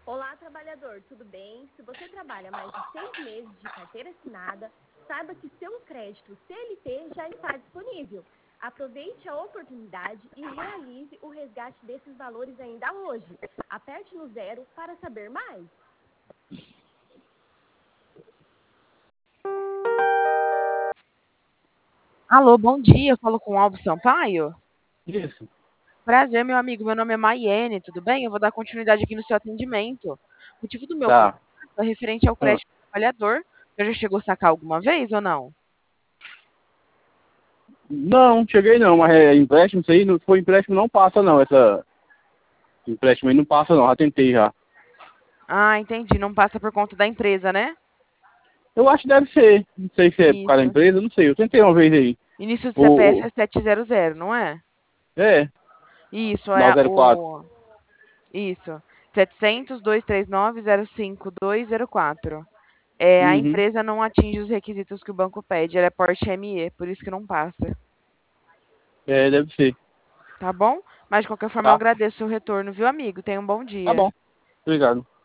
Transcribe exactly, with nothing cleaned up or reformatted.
Olá, trabalhador, tudo bem? Se você trabalha mais de seis meses de carteira assinada, saiba que seu crédito C L T já está disponível. Aproveite a oportunidade e realize o resgate desses valores ainda hoje. Aperte no zero para saber mais. Alô, bom dia. Eu falo com o Alves Sampaio. Isso. Prazer, meu amigo. Meu nome é Maiene, tudo bem? Eu vou dar continuidade aqui no seu atendimento. O motivo do meu contato Tá. é referente ao Ah, crédito do trabalhador. Você já chegou a sacar alguma vez ou não? Não, cheguei não, mas é empréstimo, isso aí, não foi empréstimo, não passa não, essa empréstimo aí não passa não, já tentei já. Ah, entendi. Não passa por conta da empresa, né? Eu acho que deve ser, não sei se é por causa da Isso. empresa, não sei, eu tentei uma vez aí. Início do C P F O, é o setecentos, não é? é, Isso, é nove zero quatro. o... Isso. setecentos, dois três nove, zero cinco dois zero quatro. É, a Uhum. empresa não atinge os requisitos que o banco pede. Ela é porte M E, por isso que não passa. É, deve ser. Tá bom? Mas de qualquer forma eu Tá, agradeço o retorno, viu, amigo? Tenha um bom tá dia. bom. Obrigado.